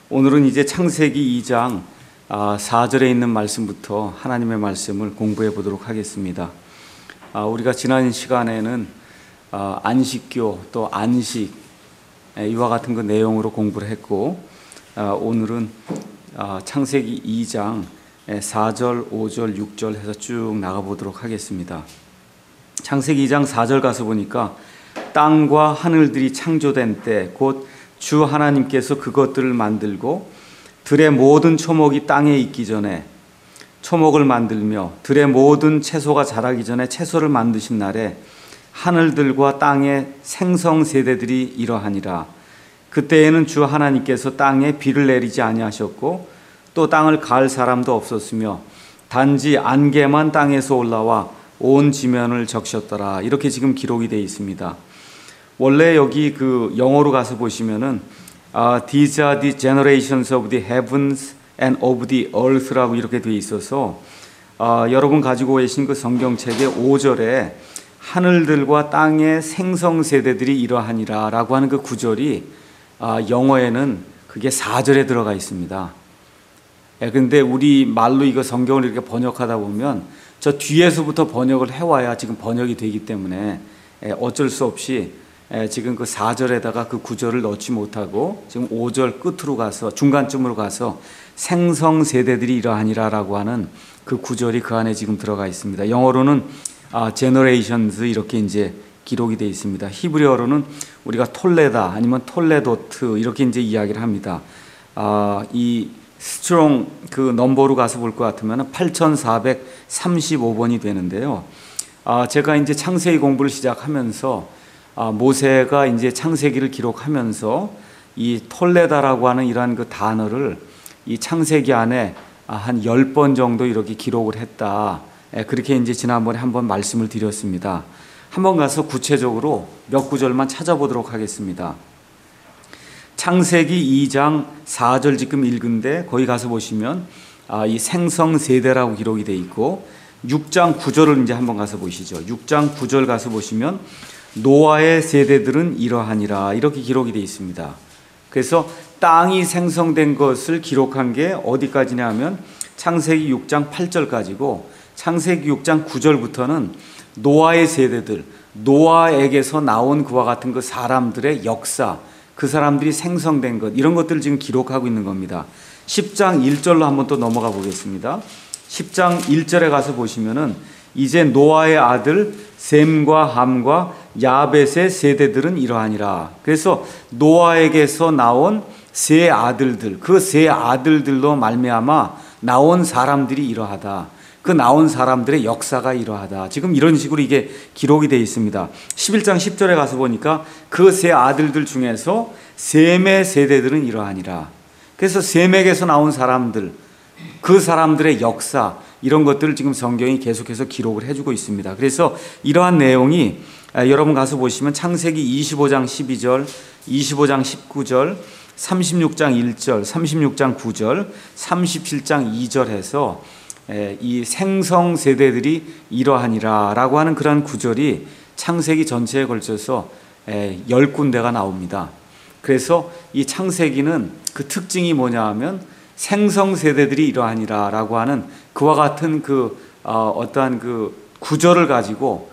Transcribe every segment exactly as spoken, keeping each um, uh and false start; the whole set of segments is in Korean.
오늘은 이제 창세기 이 장 사 절에 있는 말씀부터 하나님의 말씀을 공부해 보도록 하겠습니다. 우리가 지난 시간에는 안식교 또 안식 이와 같은 그 내용으로 공부를 했고, 오늘은 창세기 이 장 사 절, 오 절, 육 절 해서 쭉 나가 보도록 하겠습니다. 창세기 이 장 사 절 가서 보니까 땅과 하늘들이 창조된 때 곧 주 하나님께서 그것들을 만들고 들의 모든 초목이 땅에 있기 전에 초목을 만들며 들의 모든 채소가 자라기 전에 채소를 만드신 날에 하늘들과 땅의 생성 세대들이 이러하니라. 그때에는 주 하나님께서 땅에 비를 내리지 아니하셨고 또 땅을 갈 사람도 없었으며 단지 안개만 땅에서 올라와 온 지면을 적셨더라. 이렇게 지금 기록이 되어 있습니다. 원래 여기 그 영어로 가서 보시면은 uh, These are the generations of the heavens and of the earth라고 이렇게 되어 있어서 uh, 여러분 가지고 계신 그 성경책의 오 절에 하늘들과 땅의 생성 세대들이 이러하니라 라고 하는 그 구절이 uh, 영어에는 그게 사 절에 들어가 있습니다. 근데 우리 말로 이거 성경을 이렇게 번역하다 보면 저 뒤에서부터 번역을 해와야 지금 번역이 되기 때문에 어쩔 수 없이 지금 그 사 절에다가 그 구 절을 넣지 못하고 지금 오 절 끝으로 가서 중간쯤으로 가서 생성 세대들이 이러하니라 라고 하는 그 구 절이 그 안에 지금 들어가 있습니다. 영어로는 아, generations 이렇게 이제 기록이 되어 있습니다. 히브리어로는 우리가 톨레다 아니면 톨레도트 이렇게 이제 이야기를 합니다. 아, 이 스트롱 그 넘버로 가서 볼 것 같으면 팔천사백삼십오 번이 되는데요. 아, 제가 이제 창세기 공부를 시작하면서 아, 모세가 이제 창세기를 기록하면서 이 톨레다라고 하는 이러한 그 단어를 이 창세기 안에 한 열 번 정도 이렇게 기록을 했다. 그렇게 이제 지난번에 한번 말씀을 드렸습니다. 한번 가서 구체적으로 몇 구절만 찾아보도록 하겠습니다. 창세기 이 장 사 절 지금 읽은데 거기 가서 보시면 아, 이 생성 세대라고 기록이 되어 있고 육 장 구 절을 이제 한번 가서 보시죠. 육 장 구 절 가서 보시면 노아의 세대들은 이러하니라 이렇게 기록이 되어 있습니다. 그래서 땅이 생성된 것을 기록한 게 어디까지냐 하면 창세기 육 장 팔 절까지고 창세기 육 장 구 절부터는 노아의 세대들, 노아에게서 나온 그와 같은 그 사람들의 역사, 그 사람들이 생성된 것 이런 것들을 지금 기록하고 있는 겁니다. 십 장 일 절로 한번 또 넘어가 보겠습니다. 십 장 일 절에 가서 보시면은 이제 노아의 아들 셈과 함과 야벳의 세대들은 이러하니라. 그래서 노아에게서 나온 세 아들들, 그 세 아들들로 말미암아 나온 사람들이 이러하다. 그 나온 사람들의 역사가 이러하다. 지금 이런 식으로 이게 기록이 되어 있습니다. 십일 장 십 절에 가서 보니까 그 세 아들들 중에서 셈의 세대들은 이러하니라. 그래서 셈에게서 나온 사람들, 그 사람들의 역사 이런 것들을 지금 성경이 계속해서 기록을 해주고 있습니다. 그래서 이러한 내용이 여러분 가서 보시면 창세기 이십오 장 십이 절, 이십오 장 십구 절, 삼십육 장 일 절, 삼십육 장 구 절, 삼십칠 장 이 절 해서 이 생성 세대들이 이러하니라 라고 하는 그러한 구절이 창세기 전체에 걸쳐서 열 군데가 나옵니다. 그래서 이 창세기는 그 특징이 뭐냐 하면 생성 세대들이 이러하니라 라고 하는 그와 같은 그 어, 어떠한 그 구절을 가지고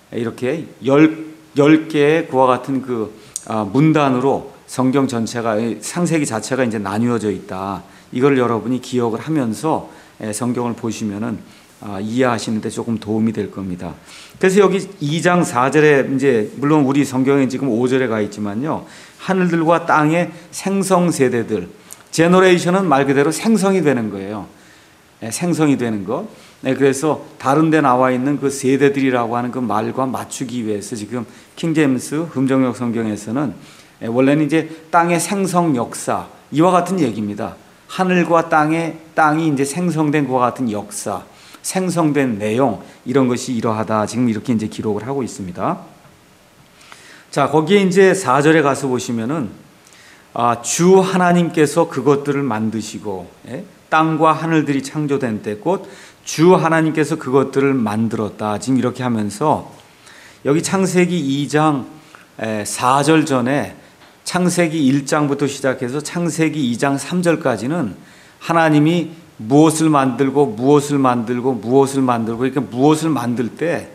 이렇게 열, 열 개의 그와 같은 그 어, 문단으로 성경 전체가 창세기 자체가 이제 나뉘어져 있다. 이걸 여러분이 기억을 하면서 성경을 보시면은 어, 이해하시는데 조금 도움이 될 겁니다. 그래서 여기 이 장 사 절에 이제 물론 우리 성경에 지금 오 절에 가 있지만요. 하늘들과 땅의 생성 세대들 제너레이션은 말 그대로 생성이 되는 거예요. 생성이 되는 것. 그래서 다른 데 나와 있는 그 세대들이라고 하는 그 말과 맞추기 위해서 지금 킹제임스 흠정역 성경에서는 원래는 이제 땅의 생성 역사 이와 같은 얘기입니다. 하늘과 땅의 땅이 이제 생성된 것과 같은 역사, 생성된 내용 이런 것이 이러하다. 지금 이렇게 이제 기록을 하고 있습니다. 자, 거기에 이제 사 절에 가서 보시면은 아, 주 하나님께서 그것들을 만드시고 예? 땅과 하늘들이 창조된 때 곧 주 하나님께서 그것들을 만들었다. 지금 이렇게 하면서 여기 창세기 이 장 사 절 전에 창세기 일 장부터 시작해서 창세기 이 장 삼 절까지는 하나님이 무엇을 만들고 무엇을 만들고 무엇을 만들고 이렇게 무엇을 만들 때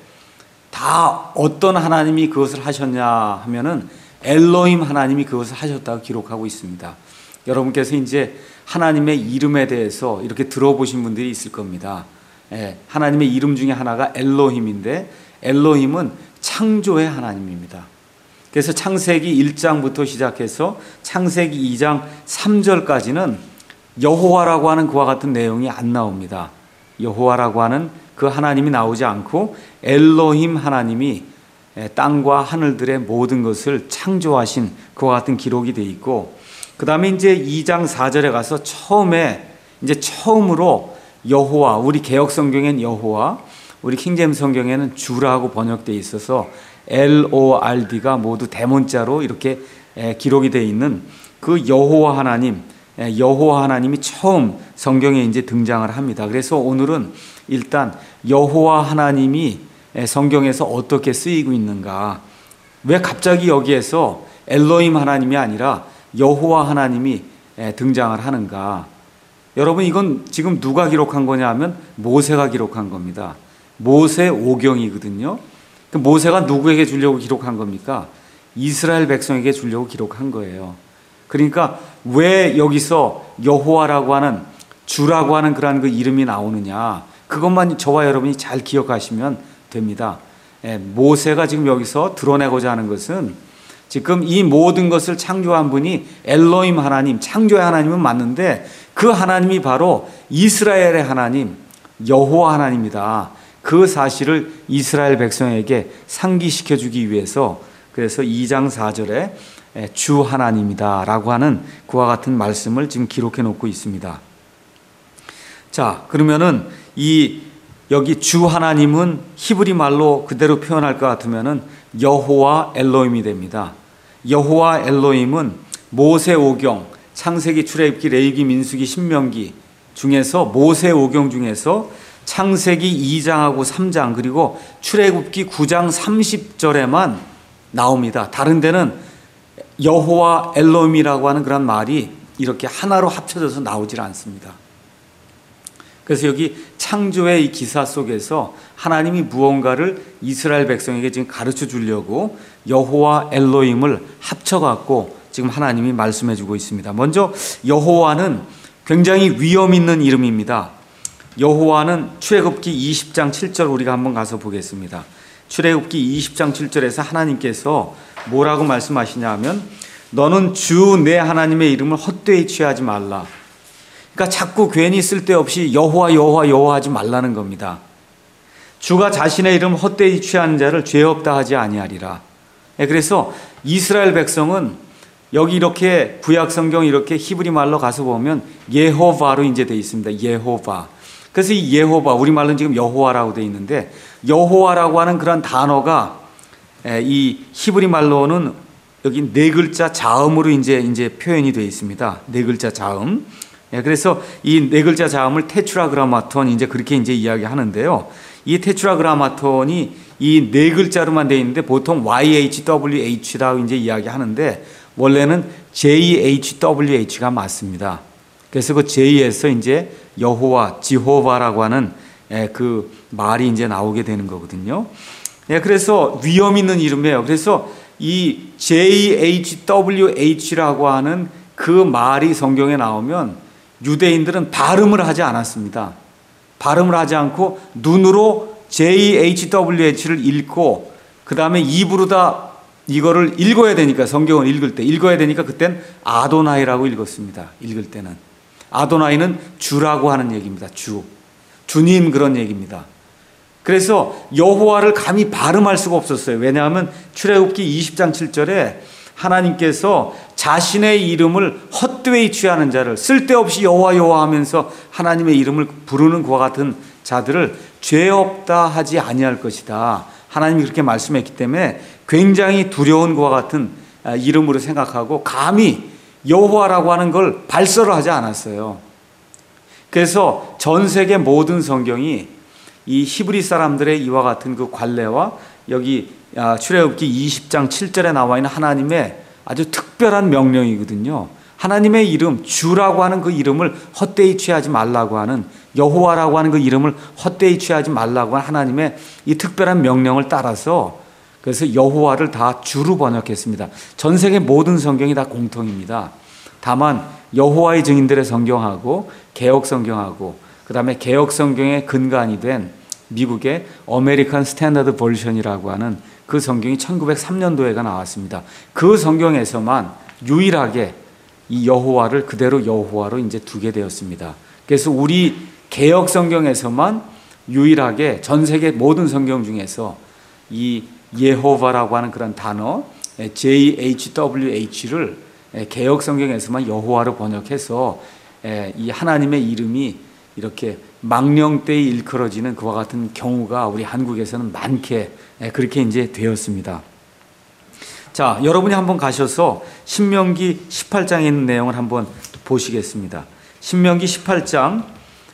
다 어떤 하나님이 그것을 하셨냐 하면은 엘로힘 하나님이 그것을 하셨다고 기록하고 있습니다. 여러분께서 이제 하나님의 이름에 대해서 이렇게 들어보신 분들이 있을 겁니다. 예, 하나님의 이름 중에 하나가 엘로힘인데 엘로힘은 창조의 하나님입니다. 그래서 창세기 일 장부터 시작해서 창세기 이 장 삼 절까지는 여호와라고 하는 그와 같은 내용이 안 나옵니다. 여호와라고 하는 그 하나님이 나오지 않고 엘로힘 하나님이 땅과 하늘들의 모든 것을 창조하신 그와 같은 기록이 되어 있고, 그 다음에 이제 이 장 사 절에 가서 처음에 이제 처음으로 여호와, 우리 개역 성경엔 여호와, 우리 킹제임스 성경에는 주라고 번역되어 있어서 엘 오 알 디가 모두 대문자로 이렇게 기록이 되어 있는 그 여호와 하나님, 여호와 하나님이 처음 성경에 이제 등장을 합니다. 그래서 오늘은 일단 여호와 하나님이 성경에서 어떻게 쓰이고 있는가, 왜 갑자기 여기에서 엘로힘 하나님이 아니라 여호와 하나님이 등장을 하는가. 여러분, 이건 지금 누가 기록한 거냐 하면 모세가 기록한 겁니다. 모세 오경이거든요. 모세가 누구에게 주려고 기록한 겁니까? 이스라엘 백성에게 주려고 기록한 거예요. 그러니까 왜 여기서 여호와라고 하는, 주라고 하는 그러한 그 이름이 나오느냐, 그것만 저와 여러분이 잘 기억하시면 됩니다. 모세가 지금 여기서 드러내고자 하는 것은 지금 이 모든 것을 창조한 분이 엘로힘 하나님, 창조의 하나님은 맞는데 그 하나님이 바로 이스라엘의 하나님, 여호와 하나님이다. 그 사실을 이스라엘 백성에게 상기시켜 주기 위해서, 그래서 이 장 사 절에 주 하나님이다 라고 하는 그와 같은 말씀을 지금 기록해 놓고 있습니다. 자, 그러면은 이 여기 주 하나님은 히브리 말로 그대로 표현할 것 같으면은 여호와 엘로힘이 됩니다. 여호와 엘로힘은 모세 오경, 창세기, 출애굽기, 레위기, 민수기, 신명기 중에서 모세 오경 중에서 창세기 이 장하고 삼 장 그리고 출애굽기 구 장 삼십 절에만 나옵니다. 다른 데는 여호와 엘로힘이라고 하는 그런 말이 이렇게 하나로 합쳐져서 나오질 않습니다. 그래서 여기 창조의 이 기사 속에서 하나님이 무언가를 이스라엘 백성에게 지금 가르쳐 주려고 여호와 엘로힘을 합쳐갖고 지금 하나님이 말씀해 주고 있습니다. 먼저 여호와는 굉장히 위험 있는 이름입니다. 여호와는 출애굽기 이십 장 칠 절 우리가 한번 가서 보겠습니다. 출애굽기 이십 장 칠 절에서 하나님께서 뭐라고 말씀하시냐 하면, 너는 주 내 하나님의 이름을 헛되이 취하지 말라. 그러니까 자꾸 괜히 쓸데없이 여호와 여호와 여호와 하지 말라는 겁니다. 주가 자신의 이름 헛되이 취하는 자를 죄 없다 하지 아니하리라. 그래서 이스라엘 백성은 여기 이렇게 구약 성경 이렇게 히브리 말로 가서 보면 예호바로 이제 되어 있습니다. 예호바. 그래서 이 예호바, 우리 말로는 지금 여호와라고 되어 있는데, 여호와라고 하는 그런 단어가 이 히브리 말로는 여기 네 글자 자음으로 이제 이제 표현이 되어 있습니다. 네 글자 자음. 그래서 이 네 글자 자음을 테트라그라마톤 이제 그렇게 이제 이야기하는데요. 이 테트라그라마톤이 이 네 글자로만 되어 있는데 보통 와이 에이치 더블유 에이치라고 이제 이야기하는데 원래는 제이 에이치 더블유 에이치가 맞습니다. 그래서 그 J에서 이제 여호와, 지호바라고 하는 그 말이 이제 나오게 되는 거거든요. 그래서 위험 있는 이름이에요. 그래서 이 제이 에이치 더블유 에이치라고 하는 그 말이 성경에 나오면 유대인들은 발음을 하지 않았습니다. 발음을 하지 않고 눈으로 제이 에이치 더블유 에이치를 읽고 그 다음에 입으로 다 이거를 읽어야 되니까, 성경을 읽을 때 읽어야 되니까 그땐 아도나이라고 읽었습니다. 읽을 때는 아도나이는 주라고 하는 얘기입니다. 주, 주님 그런 얘기입니다. 그래서 여호와를 감히 발음할 수가 없었어요. 왜냐하면 출애굽기 이십 장 칠 절에 하나님께서 자신의 이름을 헛되이 취하는 자를, 쓸데없이 여호와 여호와 하면서 하나님의 이름을 부르는 그와 같은 자들을 죄 없다 하지 아니할 것이다. 하나님이 그렇게 말씀했기 때문에 굉장히 두려운 그와 같은 이름으로 생각하고 감히 여호와라고 하는 걸 발설을 하지 않았어요. 그래서 전 세계 모든 성경이 이 히브리 사람들의 이와 같은 그 관례와 여기 출애굽기 이십 장 칠 절에 나와 있는 하나님의 아주 특별한 명령이거든요. 하나님의 이름, 주라고 하는 그 이름을 헛되이 취하지 말라고 하는, 여호와라고 하는 그 이름을 헛되이 취하지 말라고 하는 하나님의 이 특별한 명령을 따라서, 그래서 여호와를 다 주로 번역했습니다. 전 세계 모든 성경이 다 공통입니다. 다만 여호와의 증인들의 성경하고 개혁 성경하고 그다음에 개혁 성경의 근간이 된 미국의 어메리칸 스탠다드 버전이라고 하는 그 성경이 천구백삼 년도에가 나왔습니다. 그 성경에서만 유일하게 이 여호와를 그대로 여호와로 이제 두게 되었습니다. 그래서 우리 개혁 성경에서만 유일하게 전 세계 모든 성경 중에서 이 예호바라고 하는 그런 단어 제이 에이치 더블유 에이치를 개혁 성경에서만 여호와로 번역해서 이 하나님의 이름이 이렇게 망령되이 일컬어지는 그와 같은 경우가 우리 한국에서는 많게 그렇게 이제 되었습니다. 자, 여러분이 한번 가셔서 신명기 십팔 장에 있는 내용을 한번 보시겠습니다. 신명기 십팔 장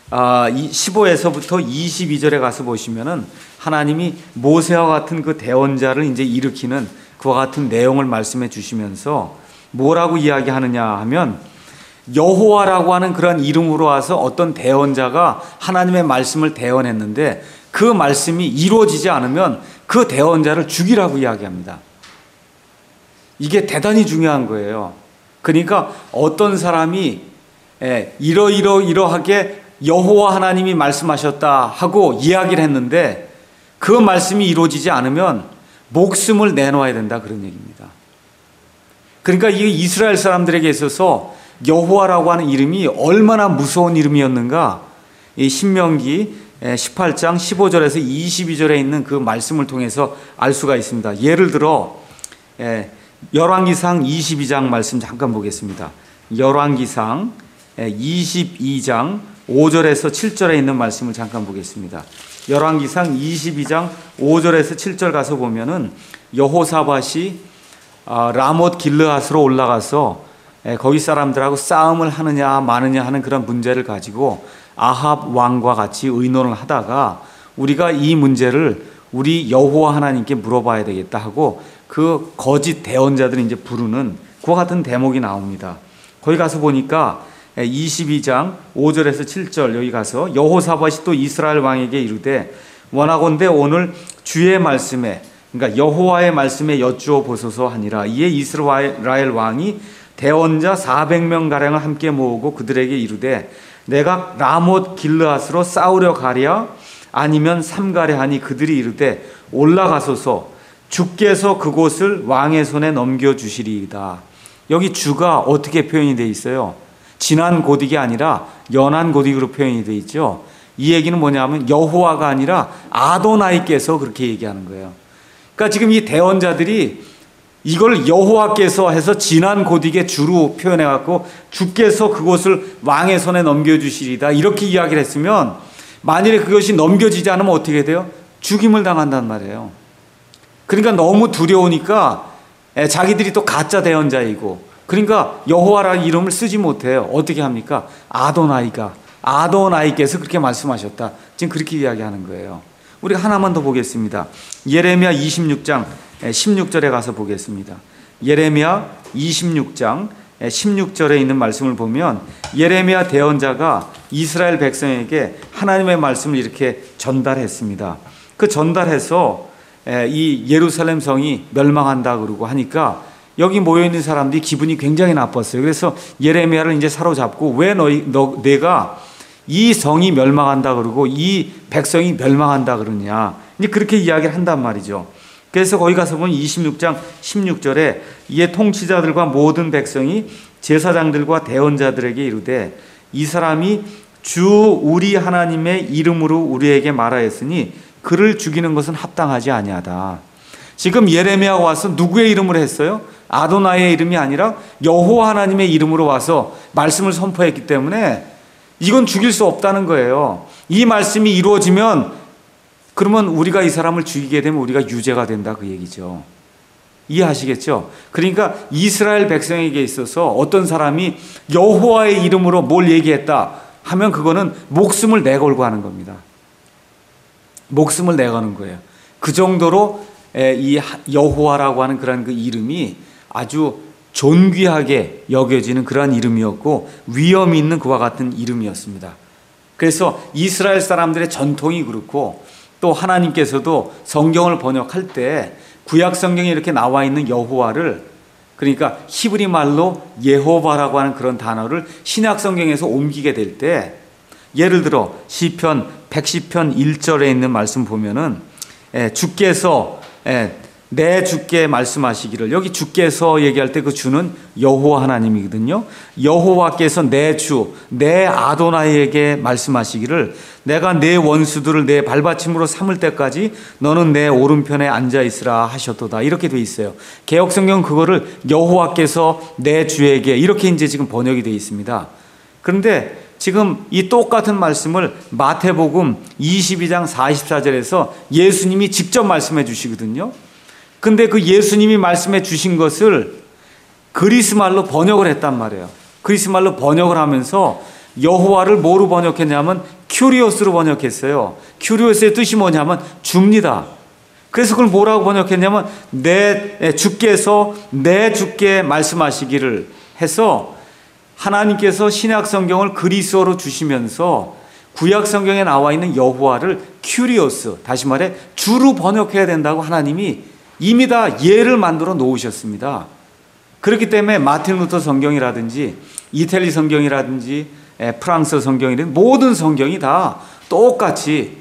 십오에서부터 이십이 절에 가서 보시면은 하나님이 모세와 같은 그 대언자를 이제 일으키는 그와 같은 내용을 말씀해 주시면서 뭐라고 이야기하느냐 하면, 여호와라고 하는 그런 이름으로 와서 어떤 대언자가 하나님의 말씀을 대언했는데 그 말씀이 이루어지지 않으면 그 대언자를 죽이라고 이야기합니다. 이게 대단히 중요한 거예요. 그러니까 어떤 사람이 이러이러 이러하게 여호와 하나님이 말씀하셨다 하고 이야기를 했는데 그 말씀이 이루어지지 않으면 목숨을 내놓아야 된다, 그런 얘기입니다. 그러니까 이 이스라엘 사람들에게 있어서 여호와라고 하는 이름이 얼마나 무서운 이름이었는가, 이 신명기 십팔 장 십오 절에서 이십이 절에 있는 그 말씀을 통해서 알 수가 있습니다. 예를 들어 열왕기상 이십이 장 말씀 잠깐 보겠습니다. 열왕기상 이십이 장 오 절에서 칠 절에 있는 말씀을 잠깐 보겠습니다. 열왕기상 이십이 장 오 절에서 칠 절 가서 보면은 여호사밧이 라못 길르앗으로 올라가서 거기 사람들하고 싸움을 하느냐 마느냐 하는 그런 문제를 가지고 아합 왕과 같이 의논을 하다가 우리가 이 문제를 우리 여호와 하나님께 물어봐야 되겠다 하고 그 거짓 대언자들이 이제 부르는 그와 같은 대목이 나옵니다. 거기 가서 보니까 이십이 장 오 절에서 칠 절, 여기 가서 여호사밧이 또 이스라엘 왕에게 이르되 원하건대 오늘 주의 말씀에, 그러니까 여호와의 말씀에 여쭈어 보소서 하니라. 이에 이스라엘 왕이 대언자 사백 명 가량을 함께 모으고 그들에게 이르되 내가 라못 길르앗으로 싸우려 가랴 아니면 삼가랴 하니 그들이 이르되 올라가소서 주께서 그곳을 왕의 손에 넘겨주시리이다. 여기 주가 어떻게 표현이 되어 있어요? 지난 고딕이 아니라 연한 고딕으로 표현이 되어 있죠. 이 얘기는 뭐냐면 여호와가 아니라 아도나이께서 그렇게 얘기하는 거예요. 그러니까 지금 이 대언자들이 이걸 여호와께서 해서 지난 고딕의 주로 표현해갖고 주께서 그곳을 왕의 손에 넘겨주시리다 이렇게 이야기를 했으면 만일에 그것이 넘겨지지 않으면 어떻게 돼요? 죽임을 당한단 말이에요. 그러니까 너무 두려우니까 자기들이 또 가짜 대언자이고, 그러니까 여호와라는 이름을 쓰지 못해요. 어떻게 합니까? 아도나이가, 아도나이께서 그렇게 말씀하셨다. 지금 그렇게 이야기하는 거예요. 우리가 하나만 더 보겠습니다. 예레미야 이십육 장 십육 절에 가서 보겠습니다. 예레미야 이십육 장 십육 절에 있는 말씀을 보면 예레미야 대언자가 이스라엘 백성에게 하나님의 말씀을 이렇게 전달했습니다. 그 전달해서 이 예루살렘 성이 멸망한다 그러고 하니까 여기 모여있는 사람들이 기분이 굉장히 나빴어요. 그래서 예레미야를 이제 사로잡고 왜 너희, 너, 내가 이 성이 멸망한다 그러고 이 백성이 멸망한다 그러냐, 이제 그렇게 이야기를 한단 말이죠. 그래서 거기 가서 보면 이십육 장 십육 절에 이에 통치자들과 모든 백성이 제사장들과 대언자들에게 이르되 이 사람이 주 우리 하나님의 이름으로 우리에게 말하였으니 그를 죽이는 것은 합당하지 아니하다. 지금 예레미야가 와서 누구의 이름으로 했어요? 아도나이의 이름이 아니라 여호와 하나님의 이름으로 와서 말씀을 선포했기 때문에 이건 죽일 수 없다는 거예요. 이 말씀이 이루어지면 그러면 우리가 이 사람을 죽이게 되면 우리가 유죄가 된다, 그 얘기죠. 이해하시겠죠? 그러니까 이스라엘 백성에게 있어서 어떤 사람이 여호와의 이름으로 뭘 얘기했다 하면 그거는 목숨을 내걸고 하는 겁니다. 목숨을 내거는 거예요. 그 정도로 이 여호와라고 하는 그런 그 이름이 아주 존귀하게 여겨지는 그러한 이름이었고 위엄이 있는 그와 같은 이름이었습니다. 그래서 이스라엘 사람들의 전통이 그렇고 또 하나님께서도 성경을 번역할 때 구약 성경에 이렇게 나와 있는 여호와를, 그러니까 히브리 말로 예호바라고 하는 그런 단어를 신약 성경에서 옮기게 될 때, 예를 들어 시편 백십 편 일 절에 있는 말씀 보면은 예, 주께서 예, 내 주께 말씀하시기를, 여기 주께서 얘기할 때 그 주는 여호와 하나님이거든요. 여호와께서 내 주, 내 아도나이에게 말씀하시기를 내가 내 원수들을 내 발받침으로 삼을 때까지 너는 내 오른편에 앉아 있으라 하셨도다. 이렇게 돼 있어요. 개역 성경은 그거를 여호와께서 내 주에게 이렇게 이제 지금 번역이 돼 있습니다. 그런데 지금 이 똑같은 말씀을 마태복음 이십이 장 사십사 절에서 예수님이 직접 말씀해 주시거든요. 근데 그 예수님이 말씀해 주신 것을 그리스말로 번역을 했단 말이에요. 그리스말로 번역을 하면서 여호와를 뭐로 번역했냐면 큐리오스로 번역했어요. 큐리오스의 뜻이 뭐냐면 줍니다. 그래서 그걸 뭐라고 번역했냐면 내 주께서 내 주께 말씀하시기를 해서, 하나님께서 신약 성경을 그리스어로 주시면서 구약 성경에 나와 있는 여호와를 큐리오스, 다시 말해 주로 번역해야 된다고 하나님이 이미 다 예를 만들어 놓으셨습니다. 그렇기 때문에 마틴 루터 성경이라든지 이태리 성경이라든지 프랑스 성경이라든지 모든 성경이 다 똑같이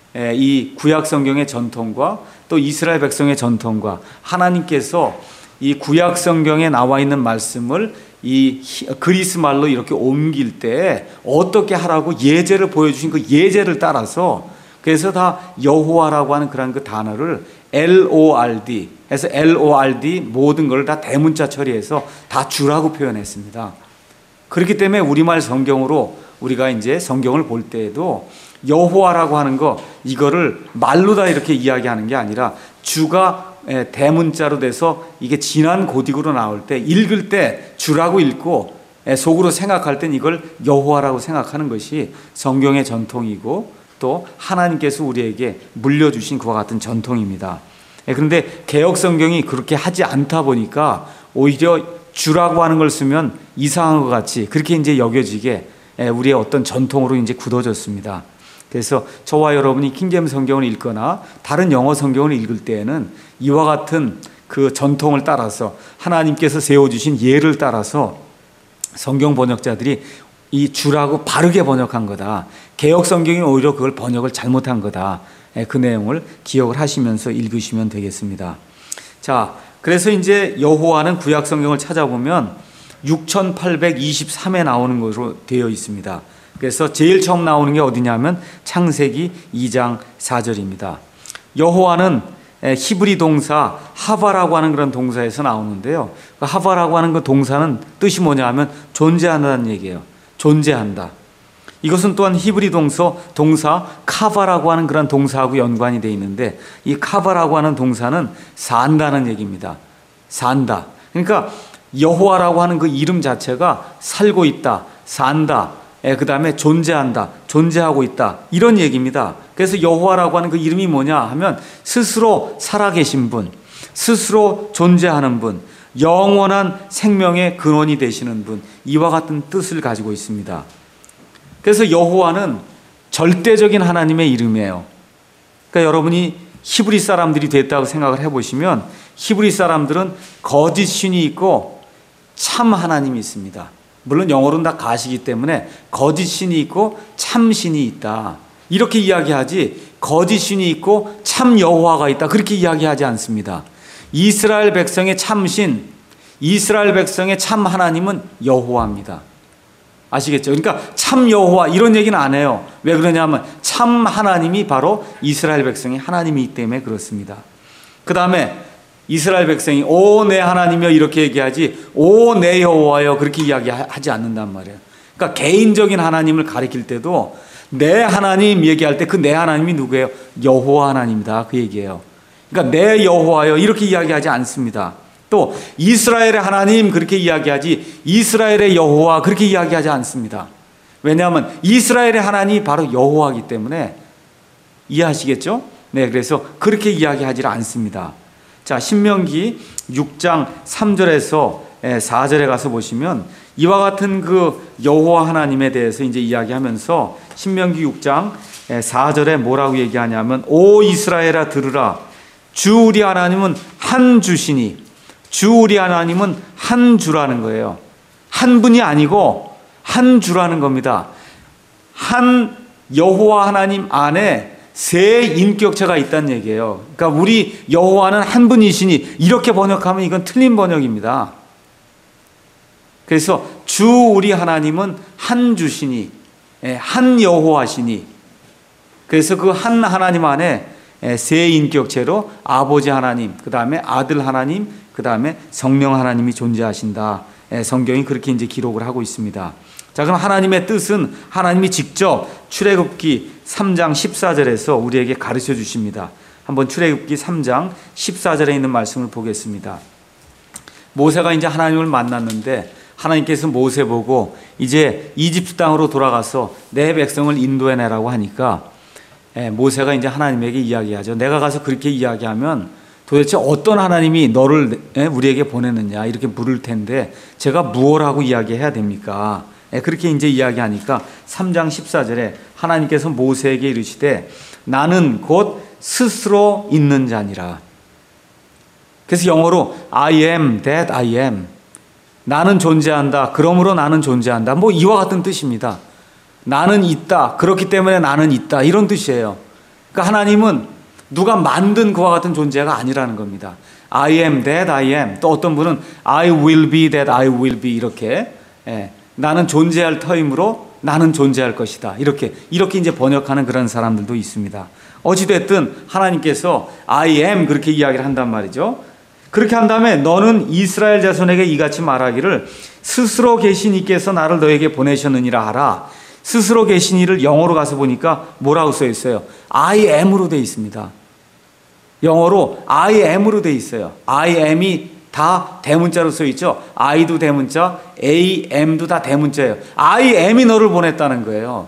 이 구약 성경의 전통과 또 이스라엘 백성의 전통과 하나님께서 이 구약 성경에 나와 있는 말씀을 이 그리스 말로 이렇게 옮길 때 어떻게 하라고 예제를 보여주신 그 예제를 따라서, 그래서 다 여호와라고 하는 그런 그 단어를 엘 오 알 디 해서 엘 오 알 디 모든 걸 다 대문자 처리해서 다 주라고 표현했습니다. 그렇기 때문에 우리말 성경으로 우리가 이제 성경을 볼 때에도 여호와라고 하는 거, 이거를 말로 다 이렇게 이야기하는 게 아니라 주가 대문자로 돼서 이게 진한 고딕으로 나올 때 읽을 때 주라고 읽고 속으로 생각할 땐 이걸 여호와라고 생각하는 것이 성경의 전통이고 또 하나님께서 우리에게 물려주신 그와 같은 전통입니다. 그런데 개역 성경이 그렇게 하지 않다 보니까 오히려 주라고 하는 걸 쓰면 이상한 것 같이 그렇게 이제 여겨지게 우리의 어떤 전통으로 이제 굳어졌습니다. 그래서 저와 여러분이 킹제임스 성경을 읽거나 다른 영어 성경을 읽을 때에는 이와 같은 그 전통을 따라서 하나님께서 세워주신 예를 따라서 성경 번역자들이 이 주라고 바르게 번역한 거다. 개역 성경이 오히려 그걸 번역을 잘못한 거다. 그 내용을 기억을 하시면서 읽으시면 되겠습니다. 자, 그래서 이제 여호와는 구약 성경을 찾아보면 육천팔백이십삼에 나오는 것으로 되어 있습니다. 그래서 제일 처음 나오는 게 어디냐면 창세기 이 장 사 절입니다. 여호와는 히브리 동사 하바라고 하는 그런 동사에서 나오는데요. 그 하바라고 하는 그 동사는 뜻이 뭐냐 하면 존재한다는 얘기예요. 존재한다. 이것은 또한 히브리 동서 동사 카바라고 하는 그런 동사하고 연관이 되어 있는데, 이 카바라고 하는 동사는 산다는 얘기입니다. 산다. 그러니까 여호와라고 하는 그 이름 자체가 살고 있다, 산다, 그 다음에 존재한다, 존재하고 있다, 이런 얘기입니다. 그래서 여호와라고 하는 그 이름이 뭐냐 하면 스스로 살아계신 분, 스스로 존재하는 분, 영원한 생명의 근원이 되시는 분, 이와 같은 뜻을 가지고 있습니다. 그래서 여호와는 절대적인 하나님의 이름이에요. 그러니까 여러분이 히브리 사람들이 됐다고 생각을 해보시면 히브리 사람들은 거짓 신이 있고 참 하나님이 있습니다. 물론 영어로는 다 가시기 때문에 거짓 신이 있고 참 신이 있다, 이렇게 이야기하지 거짓 신이 있고 참 여호와가 있다, 그렇게 이야기하지 않습니다. 이스라엘 백성의 참신, 이스라엘 백성의 참 하나님은 여호와입니다. 아시겠죠? 그러니까 참 여호와 이런 얘기는 안 해요. 왜 그러냐면 참 하나님이 바로 이스라엘 백성의 하나님이기 때문에 그렇습니다. 그 다음에 이스라엘 백성이 오 내 하나님이여 이렇게 얘기하지 오 내 여호와여 그렇게 이야기하지 않는단 말이에요. 그러니까 개인적인 하나님을 가리킬 때도 내 하나님 얘기할 때 그 내 하나님이 누구예요? 여호와 하나님이다, 그 얘기예요. 그러니까 내 여호와여 이렇게 이야기하지 않습니다. 또 이스라엘의 하나님 그렇게 이야기하지 이스라엘의 여호와 그렇게 이야기하지 않습니다. 왜냐하면 이스라엘의 하나님이 바로 여호와이기 때문에, 이해하시겠죠? 네, 그래서 그렇게 이야기하지 않습니다. 자, 신명기 육 장 삼 절에서 사 절에 가서 보시면 이와 같은 그 여호와 하나님에 대해서 이제 이야기하면서 신명기 육 장 사 절에 뭐라고 얘기하냐면 오 이스라엘아 들으라 주 우리 하나님은 한 주시니 주 우리 하나님은 한 주라는 거예요. 한 분이 아니고 한 주라는 겁니다. 한 여호와 하나님 안에 세 인격체가 있다는 얘기예요. 그러니까 우리 여호와는 한 분이시니 이렇게 번역하면 이건 틀린 번역입니다. 그래서 주 우리 하나님은 한 주시니 한 여호와시니 그래서 그 한 하나님 안에 세 인격체로 아버지 하나님, 그 다음에 아들 하나님, 그 다음에 성령 하나님이 존재하신다. 성경이 그렇게 이제 기록을 하고 있습니다. 자, 그럼 하나님의 뜻은 하나님이 직접 출애굽기 삼 장 십사 절에서 우리에게 가르쳐 주십니다. 한번 출애굽기 삼 장 십사 절에 있는 말씀을 보겠습니다. 모세가 이제 하나님을 만났는데 하나님께서 모세 보고 이제 이집트 땅으로 돌아가서 내 백성을 인도해내라고 하니까 모세가 이제 하나님에게 이야기하죠. 내가 가서 그렇게 이야기하면 도대체 어떤 하나님이 너를 우리에게 보내느냐 이렇게 물을 텐데 제가 무엇하고 이야기해야 됩니까? 그렇게 이제 이야기하니까 삼 장 십사 절에 하나님께서 모세에게 이르시되 나는 곧 스스로 있는 자니라. 그래서 영어로 I am that I am. 나는 존재한다. 그러므로 나는 존재한다. 뭐 이와 같은 뜻입니다. 나는 있다. 그렇기 때문에 나는 있다. 이런 뜻이에요. 그러니까 하나님은 누가 만든 그와 같은 존재가 아니라는 겁니다. I am that I am. 또 어떤 분은 I will be that I will be 이렇게 예, 나는 존재할 터이므로 나는 존재할 것이다. 이렇게 이렇게 이제 번역하는 그런 사람들도 있습니다. 어찌됐든 하나님께서 I am 그렇게 이야기를 한단 말이죠. 그렇게 한 다음에 너는 이스라엘 자손에게 이같이 말하기를 스스로 계신 이께서 나를 너에게 보내셨느니라 하라. 스스로 계신 이를 영어로 가서 보니까 뭐라고 써 있어요? I am으로 되어 있습니다. 영어로 I am으로 되어 있어요. I am이 다 대문자로 써 있죠. I도 대문자, A, M도 다 대문자예요. I am이 너를 보냈다는 거예요.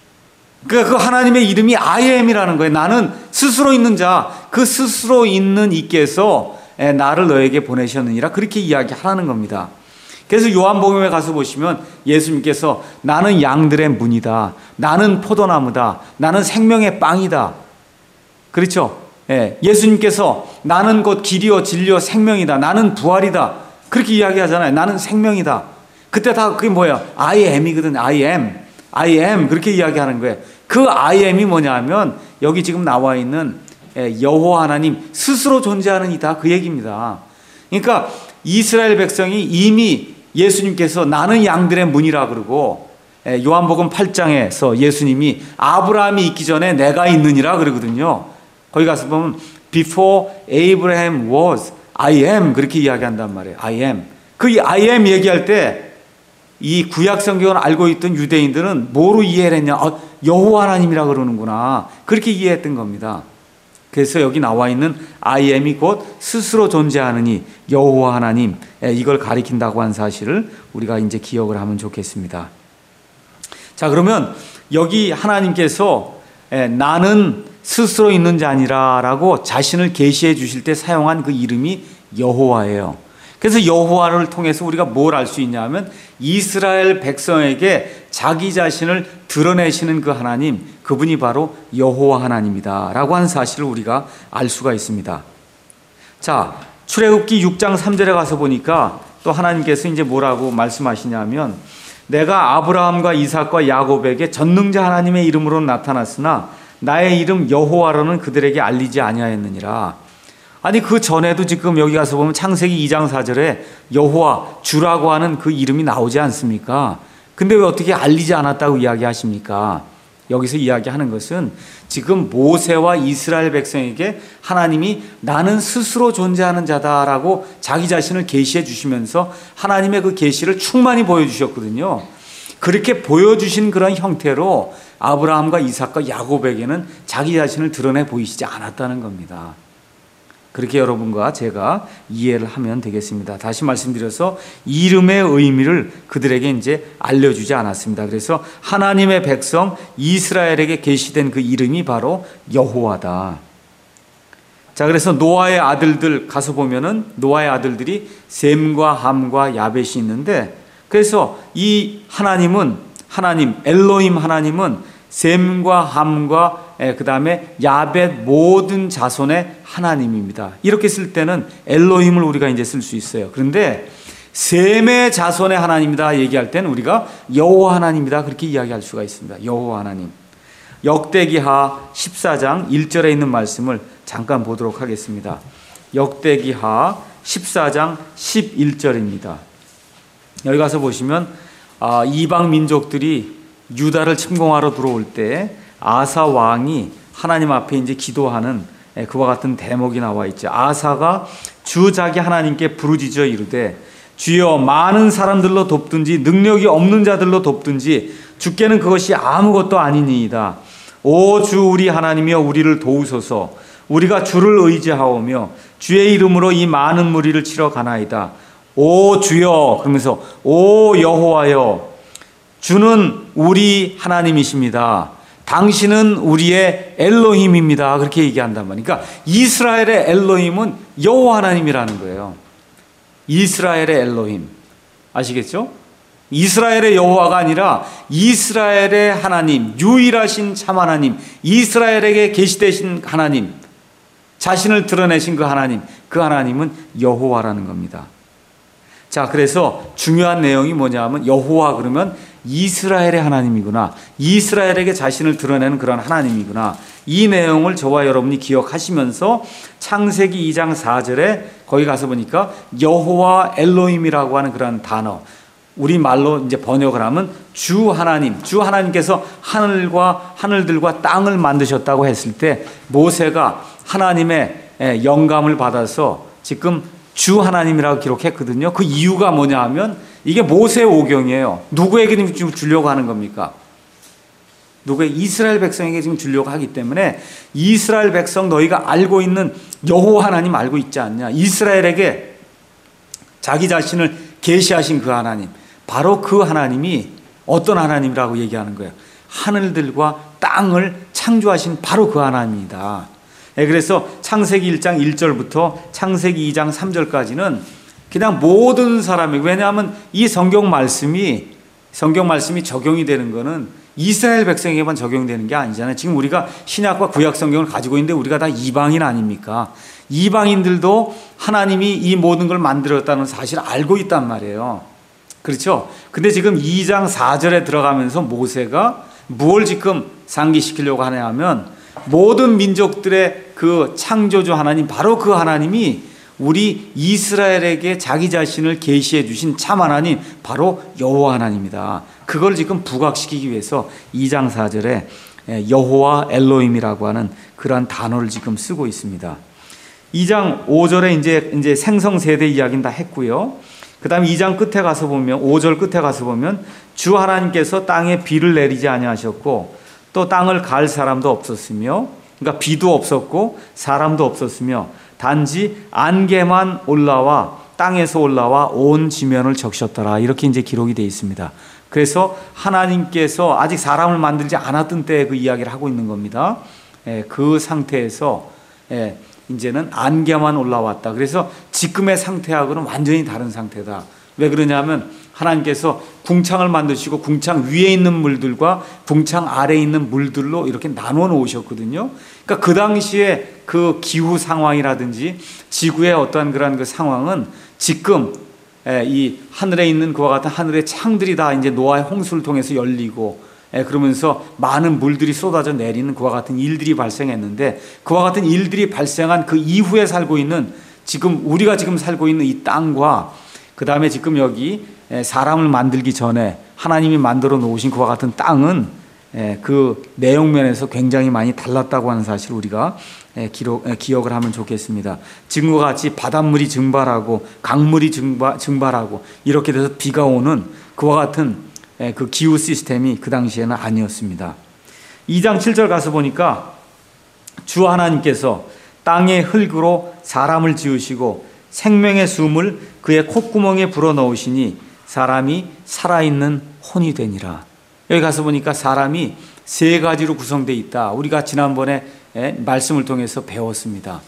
그러니까 그 하나님의 이름이 I am이라는 거예요. 나는 스스로 있는 자, 그 스스로 있는 이께서 나를 너에게 보내셨느니라 그렇게 이야기하라는 겁니다. 그래서 요한복음에 가서 보시면 예수님께서 나는 양들의 문이다. 나는 포도나무다. 나는 생명의 빵이다. 그렇죠? 예, 예수님께서 나는 곧 길이요 진리요 생명이다. 나는 부활이다. 그렇게 이야기하잖아요. 나는 생명이다. 그때 다 그게 뭐예요? I am이거든. I am. I am. 그렇게 이야기하는 거예요. 그 I am이 뭐냐 하면 여기 지금 나와 있는 여호와 하나님 스스로 존재하는 이다. 그 얘기입니다. 그러니까 이스라엘 백성이 이미 예수님께서 나는 양들의 문이라 그러고 요한복음 팔 장에서 예수님이 아브라함이 있기 전에 내가 있느니라 그러거든요. 거기 가서 보면 Before Abraham was, I am 그렇게 이야기한단 말이에요. I am. 그 I am 얘기할 때 이 구약 성경을 알고 있던 유대인들은 뭐로 이해를 했냐? 아, 여호와 하나님이라 그러는구나. 그렇게 이해했던 겁니다. 그래서 여기 나와 있는 I am이 곧 스스로 존재하느니 여호와 하나님 이걸 가리킨다고 한 사실을 우리가 이제 기억을 하면 좋겠습니다. 자, 그러면 여기 하나님께서 나는 스스로 있는 자니라라고 자신을 계시해 주실 때 사용한 그 이름이 여호와예요. 그래서 여호와를 통해서 우리가 뭘 알 수 있냐면 이스라엘 백성에게 자기 자신을 드러내시는 그 하나님, 그분이 바로 여호와 하나님이다 라고 하는 사실을 우리가 알 수가 있습니다. 자, 출애굽기 육 장 삼 절에 가서 보니까 또 하나님께서 이제 뭐라고 말씀하시냐면 내가 아브라함과 이삭과 야곱에게 전능자 하나님의 이름으로 나타났으나 나의 이름 여호와로는 그들에게 알리지 아니하였느니라. 아니 그 전에도 지금 여기 가서 보면 창세기 이 장 사 절에 여호와 주라고 하는 그 이름이 나오지 않습니까? 근데 왜 어떻게 알리지 않았다고 이야기하십니까? 여기서 이야기하는 것은 지금 모세와 이스라엘 백성에게 하나님이 나는 스스로 존재하는 자다라고 자기 자신을 계시해 주시면서 하나님의 그 계시를 충만히 보여주셨거든요. 그렇게 보여주신 그런 형태로 아브라함과 이삭과 야곱에게는 자기 자신을 드러내 보이시지 않았다는 겁니다. 그렇게 여러분과 제가 이해를 하면 되겠습니다. 다시 말씀드려서 이름의 의미를 그들에게 이제 알려주지 않았습니다. 그래서 하나님의 백성 이스라엘에게 계시된 그 이름이 바로 여호와다. 자, 그래서 노아의 아들들 가서 보면은 노아의 아들들이 셈과 함과 야벳이 있는데, 그래서 이 하나님은 하나님 엘로힘 하나님은 셈과 함과 그 다음에 야벳 모든 자손의 하나님입니다. 이렇게 쓸 때는 엘로힘을 우리가 이제 쓸 수 있어요. 그런데 셈의 자손의 하나님이다 얘기할 때는 우리가 여호와 하나님이다 그렇게 이야기할 수가 있습니다. 여호와 하나님. 역대기하 십사 장 일 절에 있는 말씀을 잠깐 보도록 하겠습니다. 역대기하 십사 장 십일 절입니다. 여기 가서 보시면 아, 이방 민족들이 유다를 침공하러 들어올 때 아사 왕이 하나님 앞에 이제 기도하는 그와 같은 대목이 나와 있죠. 아사가 주 자기 하나님께 부르짖어 이르되 주여 많은 사람들로 돕든지 능력이 없는 자들로 돕든지 주께는 그것이 아무것도 아니니이다. 오 주 우리 하나님이여 우리를 도우소서. 우리가 주를 의지하오며 주의 이름으로 이 많은 무리를 치러 가나이다. 오 주여, 그러면서 오 여호와여 주는 우리 하나님이십니다. 당신은 우리의 엘로힘입니다. 그렇게 얘기한단 말이에요. 그러니까 이스라엘의 엘로힘은 여호와 하나님이라는 거예요. 이스라엘의 엘로힘. 아시겠죠? 이스라엘의 여호와가 아니라 이스라엘의 하나님, 유일하신 참 하나님, 이스라엘에게 계시되신 하나님, 자신을 드러내신 그 하나님, 그 하나님은 여호와라는 겁니다. 자, 그래서 중요한 내용이 뭐냐면 여호와 그러면 이스라엘의 하나님이구나. 이스라엘에게 자신을 드러내는 그런 하나님이구나. 이 내용을 저와 여러분이 기억하시면서 창세기 이 장 사 절에 거기 가서 보니까 여호와 엘로힘이라고 하는 그런 단어, 우리말로 이제 번역을 하면 주 하나님, 주 하나님께서 하늘과 하늘들과 땅을 만드셨다고 했을 때 모세가 하나님의 영감을 받아서 지금 주 하나님이라고 기록했거든요. 그 이유가 뭐냐 하면 이게 모세 오경이에요. 누구에게 지금 주려고 하는 겁니까? 누구의 이스라엘 백성에게 지금 주려고 하기 때문에 이스라엘 백성 너희가 알고 있는 여호와 하나님 알고 있지 않냐? 이스라엘에게 자기 자신을 계시하신 그 하나님, 바로 그 하나님이 어떤 하나님이라고 얘기하는 거예요? 하늘들과 땅을 창조하신 바로 그 하나님이다. 그래서 창세기 일 장 일 절부터 창세기 이 장 삼 절까지는 그냥 모든 사람이, 왜냐하면 이 성경 말씀이 성경 말씀이 적용이 되는 거는 이스라엘 백성에게만 적용되는 게 아니잖아요. 지금 우리가 신약과 구약 성경을 가지고 있는데 우리가 다 이방인 아닙니까? 이방인들도 하나님이 이 모든 걸 만들었다는 사실을 알고 있단 말이에요. 그렇죠? 근데 지금 이 장 사 절에 들어가면서 모세가 무엇을 지금 상기시키려고 하냐 하면 모든 민족들의 그 창조주 하나님, 바로 그 하나님이 우리 이스라엘에게 자기 자신을 계시해 주신 참 하나님, 바로 여호와 하나님이다. 그걸 지금 부각시키기 위해서 이 장 사 절에 여호와 엘로힘이라고 하는 그러한 단어를 지금 쓰고 있습니다. 이 장 오 절에 이제 이제 생성 세대 이야기는 다 했고요. 그다음에 이 장 끝에 가서 보면 오 절 끝에 가서 보면 주 하나님께서 땅에 비를 내리지 아니하셨고 또 땅을 갈 사람도 없었으며, 그러니까 비도 없었고 사람도 없었으며 단지 안개만 올라와 땅에서 올라와 온 지면을 적셨더라. 이렇게 이제 기록이 되어 있습니다. 그래서 하나님께서 아직 사람을 만들지 않았던 때에 그 이야기를 하고 있는 겁니다. 예, 그 상태에서 예, 이제는 안개만 올라왔다. 그래서 지금의 상태하고는 완전히 다른 상태다. 왜 그러냐면 하나님께서 궁창을 만드시고 궁창 위에 있는 물들과 궁창 아래에 있는 물들로 이렇게 나눠 놓으셨거든요. 그러니까 그 당시에 그 기후 상황이라든지 지구의 어떠한 그런 그 상황은 지금 이 하늘에 있는 그와 같은 하늘의 창들이 다 이제 노아의 홍수를 통해서 열리고 그러면서 많은 물들이 쏟아져 내리는 그와 같은 일들이 발생했는데, 그와 같은 일들이 발생한 그 이후에 살고 있는 지금 우리가 지금 살고 있는 이 땅과 그 다음에 지금 여기 사람을 만들기 전에 하나님이 만들어 놓으신 그와 같은 땅은 그 내용면에서 굉장히 많이 달랐다고 하는 사실을 우리가 기록, 기억을 하면 좋겠습니다. 지금과 같이 바닷물이 증발하고 강물이 증발, 증발하고 이렇게 돼서 비가 오는 그와 같은 그 기후 시스템이 그 당시에는 아니었습니다. 이 장 칠 절 가서 보니까 주 하나님께서 땅의 흙으로 사람을 지으시고 생명의 숨을 그의 콧구멍에 불어넣으시니 사람이 살아있는 혼이 되니라. 여기 가서 보니까 사람이 세 가지로 구성되어 있다. 우리가 지난번에 말씀을 통해서 배웠습니다.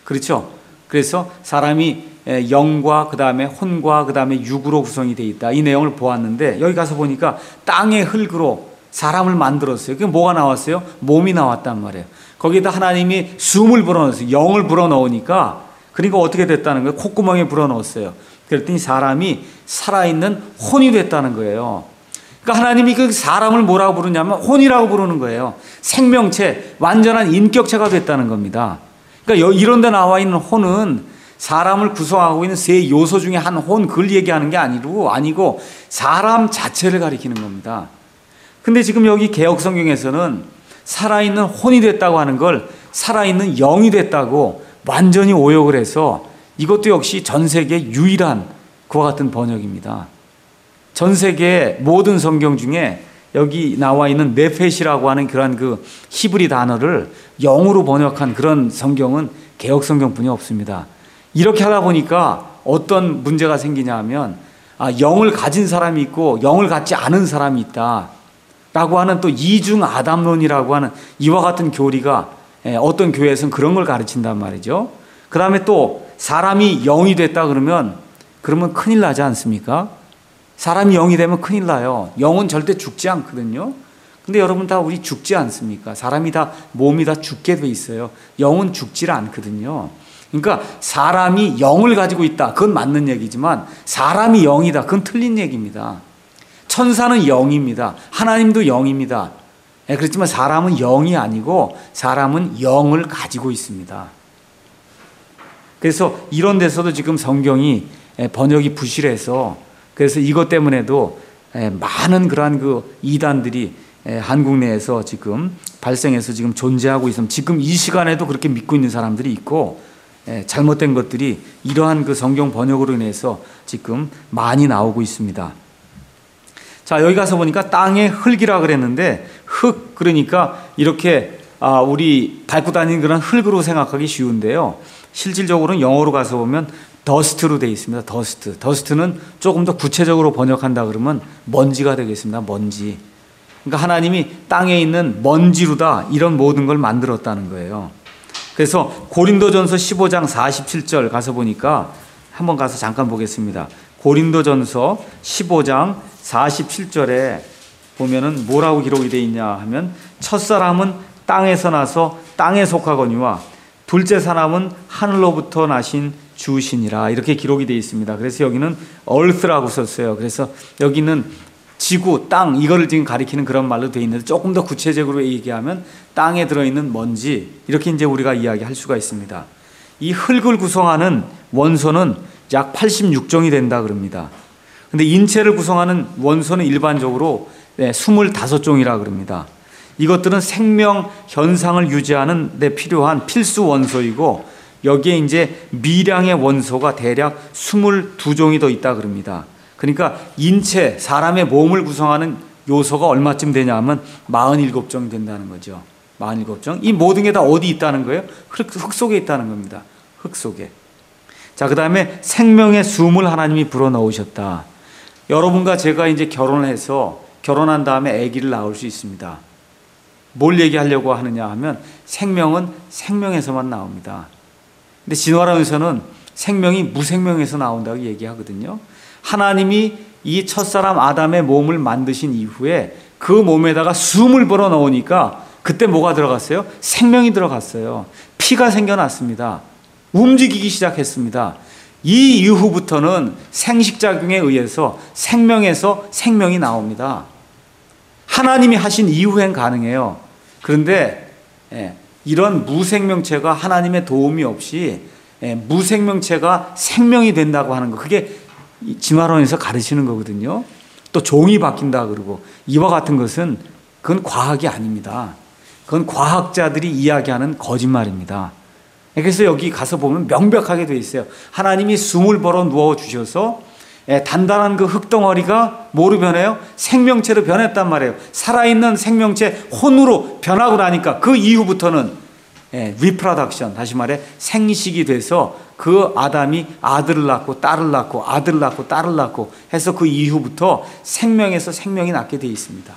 그렇죠? 그래서 사람이 영과 그 다음에 혼과 그 다음에 육으로 구성이 되어 있다. 이 내용을 보았는데 여기 가서 보니까 땅의 흙으로 사람을 만들었어요. 그게 뭐가 나왔어요? 몸이 나왔단 말이에요. 거기다 하나님이 숨을 불어넣었어요. 영을 불어넣으니까 그러니까 어떻게 됐다는 거예요? 콧구멍에 불어넣었어요. 그랬더니 사람이 살아있는 혼이 됐다는 거예요. 그러니까 하나님이 그 사람을 뭐라고 부르냐면 혼이라고 부르는 거예요. 생명체, 완전한 인격체가 됐다는 겁니다. 그러니까 이런 데 나와 있는 혼은 사람을 구성하고 있는 세 요소 중에 한 혼, 그걸 얘기하는 게 아니고, 아니고 사람 자체를 가리키는 겁니다. 근데 지금 여기 개역 성경에서는 살아있는 혼이 됐다고 하는 걸 살아있는 영이 됐다고 완전히 오역을 해서 이것도 역시 전 세계 유일한 그와 같은 번역입니다. 전 세계 모든 성경 중에 여기 나와 있는 네펫이라고 하는 그런 그 히브리 단어를 영으로 번역한 그런 성경은 개역 성경뿐이 없습니다. 이렇게 하다 보니까 어떤 문제가 생기냐 하면 아, 영을 가진 사람이 있고 영을 갖지 않은 사람이 있다 라고 하는 또 이중 아담론이라고 하는 이와 같은 교리가 어떤 교회에서는 그런 걸 가르친단 말이죠. 그 다음에 또 사람이 영이 됐다 그러면 그러면 큰일 나지 않습니까? 사람이 영이 되면 큰일 나요. 영은 절대 죽지 않거든요. 근데 여러분 다 우리 죽지 않습니까? 사람이 다 몸이 다 죽게 돼 있어요. 영은 죽질 않거든요. 그러니까 사람이 영을 가지고 있다. 그건 맞는 얘기지만 사람이 영이다. 그건 틀린 얘기입니다. 천사는 영입니다. 하나님도 영입니다. 네, 그렇지만 사람은 영이 아니고 사람은 영을 가지고 있습니다. 그래서 이런 데서도 지금 성경이 번역이 부실해서 그래서 이것 때문에도 많은 그러한 그 이단들이 한국 내에서 지금 발생해서 지금 존재하고 있습니다. 지금 이 시간에도 그렇게 믿고 있는 사람들이 있고 잘못된 것들이 이러한 그 성경 번역으로 인해서 지금 많이 나오고 있습니다. 자, 여기 가서 보니까 땅의 흙이라 그랬는데 흙 그러니까 이렇게 아, 우리 밟고 다니는 그런 흙으로 생각하기 쉬운데요. 실질적으로는 영어로 가서 보면 더스트로 되어 있습니다. 더스트. 더스트는 조금 더 구체적으로 번역한다 그러면 먼지가 되겠습니다. 먼지. 그러니까 하나님이 땅에 있는 먼지로다 이런 모든 걸 만들었다는 거예요. 그래서 고린도전서 십오 장 사십칠 절 가서 보니까 한번 가서 잠깐 보겠습니다. 고린도전서 십오 장 사십칠 절에 보면은 뭐라고 기록이 되어 있냐 하면 첫사람은 땅에서 나서 땅에 속하거니와 둘째 사람은 하늘로부터 나신 주신이라 이렇게 기록이 되어 있습니다. 그래서 여기는 earth라고 썼어요. 그래서 여기는 지구, 땅 이거를 지금 가리키는 그런 말로 되어 있는데 조금 더 구체적으로 얘기하면 땅에 들어있는 먼지 이렇게 이제 우리가 이야기할 수가 있습니다. 이 흙을 구성하는 원소는 약 팔십육 종이 된다 그럽니다. 근데 인체를 구성하는 원소는 일반적으로 이십오 종이라 그럽니다. 이것들은 생명 현상을 유지하는 데 필요한 필수 원소이고 여기에 이제 미량의 원소가 대략 이십이 종이 더 있다 그럽니다. 그러니까 인체, 사람의 몸을 구성하는 요소가 얼마쯤 되냐 하면 사십칠 종 된다는 거죠. 사십칠 종. 이 모든 게 다 어디 있다는 거예요? 흙, 흙 속에 있다는 겁니다. 흙 속에. 자, 그 다음에 생명의 숨을 하나님이 불어넣으셨다. 여러분과 제가 이제 결혼을 해서 결혼한 다음에 아기를 낳을 수 있습니다. 뭘 얘기하려고 하느냐 하면 생명은 생명에서만 나옵니다. 근데 진화론에서는 생명이 무생명에서 나온다고 얘기하거든요. 하나님이 이 첫사람 아담의 몸을 만드신 이후에 그 몸에다가 숨을 불어넣으니까 그때 뭐가 들어갔어요? 생명이 들어갔어요. 피가 생겨났습니다. 움직이기 시작했습니다. 이 이후부터는 생식작용에 의해서 생명에서 생명이 나옵니다. 하나님이 하신 이후엔 가능해요. 그런데 예, 이런 무생명체가 하나님의 도움이 없이 예, 무생명체가 생명이 된다고 하는 거 그게 진화론에서 가르치는 거거든요. 또 종이 바뀐다 그러고 이와 같은 것은 그건 과학이 아닙니다. 그건 과학자들이 이야기하는 거짓말입니다. 그래서 여기 가서 보면 명백하게 되어 있어요. 하나님이 숨을 벌어 누워 주셔서 단단한 그 흙덩어리가 뭐로 변해요? 생명체로 변했단 말이에요. 살아있는 생명체 혼으로 변하고 나니까 그 이후부터는 리프로덕션, 다시 말해 생식이 돼서 그 아담이 아들을 낳고 딸을 낳고 아들을 낳고 딸을 낳고 해서 그 이후부터 생명에서 생명이 낳게 되어 있습니다.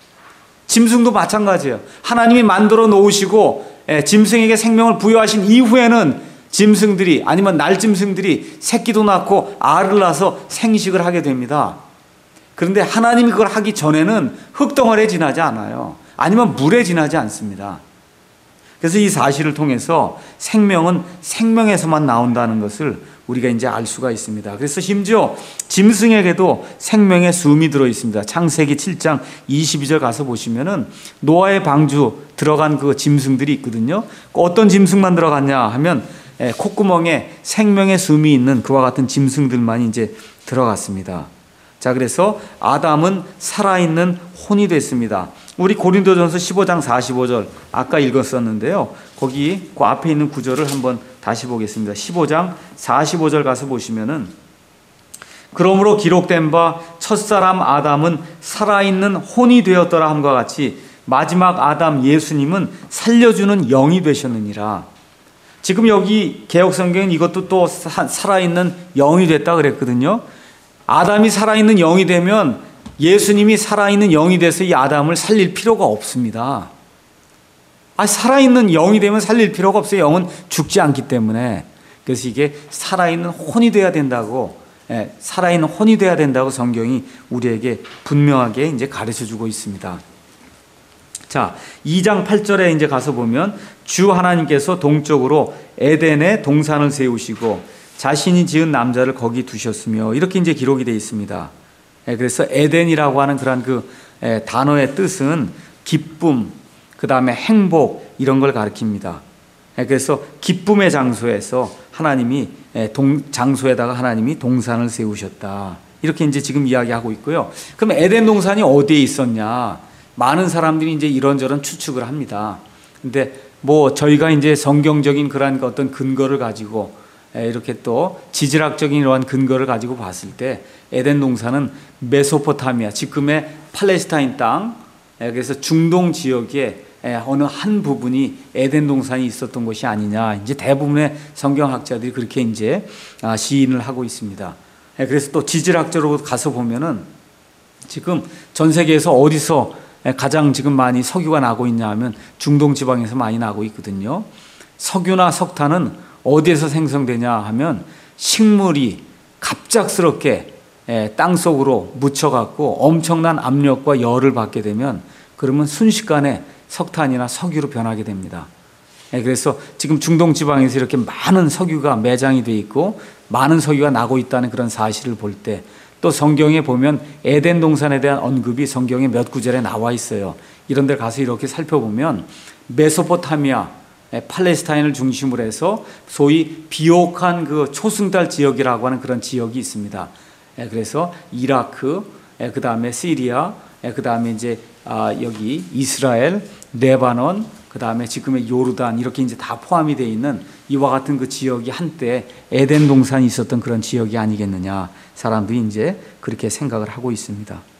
짐승도 마찬가지예요. 하나님이 만들어 놓으시고 짐승에게 생명을 부여하신 이후에는 짐승들이 아니면 날짐승들이 새끼도 낳고 알을 낳아서 생식을 하게 됩니다. 그런데 하나님이 그걸 하기 전에는 흙덩어리에 지나지 않아요. 아니면 물에 지나지 않습니다. 그래서 이 사실을 통해서 생명은 생명에서만 나온다는 것을 우리가 이제 알 수가 있습니다. 그래서 심지어 짐승에게도 생명의 숨이 들어 있습니다. 창세기 칠 장 이십이 절 가서 보시면은 노아의 방주 들어간 그 짐승들이 있거든요. 어떤 짐승만 들어갔냐 하면 콧구멍에 생명의 숨이 있는 그와 같은 짐승들만 이제 들어갔습니다. 자, 그래서 아담은 살아있는 혼이 됐습니다. 우리 고린도전서 십오 장 사십오 절 아까 읽었었는데요. 거기 그 앞에 있는 구절을 한번 다시 보겠습니다. 십오 장 사십오 절 가서 보시면은 그러므로 기록된 바 첫사람 아담은 살아있는 혼이 되었더라 함과 같이 마지막 아담 예수님은 살려주는 영이 되셨느니라. 지금 여기 개역성경은 이것도 또 살아있는 영이 됐다 그랬거든요. 아담이 살아있는 영이 되면 예수님이 살아있는 영이 돼서 이 아담을 살릴 필요가 없습니다. 아, 살아있는 영이 되면 살릴 필요가 없어요. 영은 죽지 않기 때문에. 그래서 이게 살아있는 혼이 돼야 된다고, 예, 살아있는 혼이 돼야 된다고 성경이 우리에게 분명하게 이제 가르쳐 주고 있습니다. 자, 이 장 팔 절에 이제 가서 보면 주 하나님께서 동쪽으로 에덴에 동산을 세우시고 자신이 지은 남자를 거기 두셨으며 이렇게 이제 기록이 되어 있습니다. 그래서 에덴이라고 하는 그런 그 단어의 뜻은 기쁨, 그 다음에 행복 이런 걸 가리킵니다. 그래서 기쁨의 장소에서 하나님이 동, 장소에다가 하나님이 동산을 세우셨다. 이렇게 이제 지금 이야기하고 있고요. 그럼 에덴 동산이 어디에 있었냐? 많은 사람들이 이제 이런저런 추측을 합니다. 근데 뭐 저희가 이제 성경적인 그런 어떤 근거를 가지고 이렇게 또 지질학적인 이러한 근거를 가지고 봤을 때 에덴 동산은 메소포타미아, 지금의 팔레스타인 땅, 그래서 중동 지역에 어느 한 부분이 에덴 동산이 있었던 것이 아니냐. 이제 대부분의 성경학자들이 그렇게 이제 시인을 하고 있습니다. 그래서 또 지질학적으로 가서 보면은 지금 전 세계에서 어디서 가장 지금 많이 석유가 나고 있냐 하면 중동 지방에서 많이 나고 있거든요. 석유나 석탄은 어디에서 생성되냐 하면 식물이 갑작스럽게 땅 속으로 묻혀갖고 엄청난 압력과 열을 받게 되면 그러면 순식간에 석탄이나 석유로 변하게 됩니다. 그래서 지금 중동 지방에서 이렇게 많은 석유가 매장이 돼 있고 많은 석유가 나고 있다는 그런 사실을 볼 때 또 성경에 보면 에덴 동산에 대한 언급이 성경에 몇 구절에 나와 있어요. 이런 데 가서 이렇게 살펴보면 메소포타미아, 팔레스타인을 중심으로 해서 소위 비옥한 그 초승달 지역이라고 하는 그런 지역이 있습니다. 그래서 이라크, 그 다음에 시리아, 그 다음에 이제 여기 이스라엘, 레바논, 그 다음에 지금의 요르단 이렇게 이제 다 포함이 되어 있는 이와 같은 그 지역이 한때 에덴 동산이 있었던 그런 지역이 아니겠느냐. 사람들이 이제 그렇게 생각을 하고 있습니다.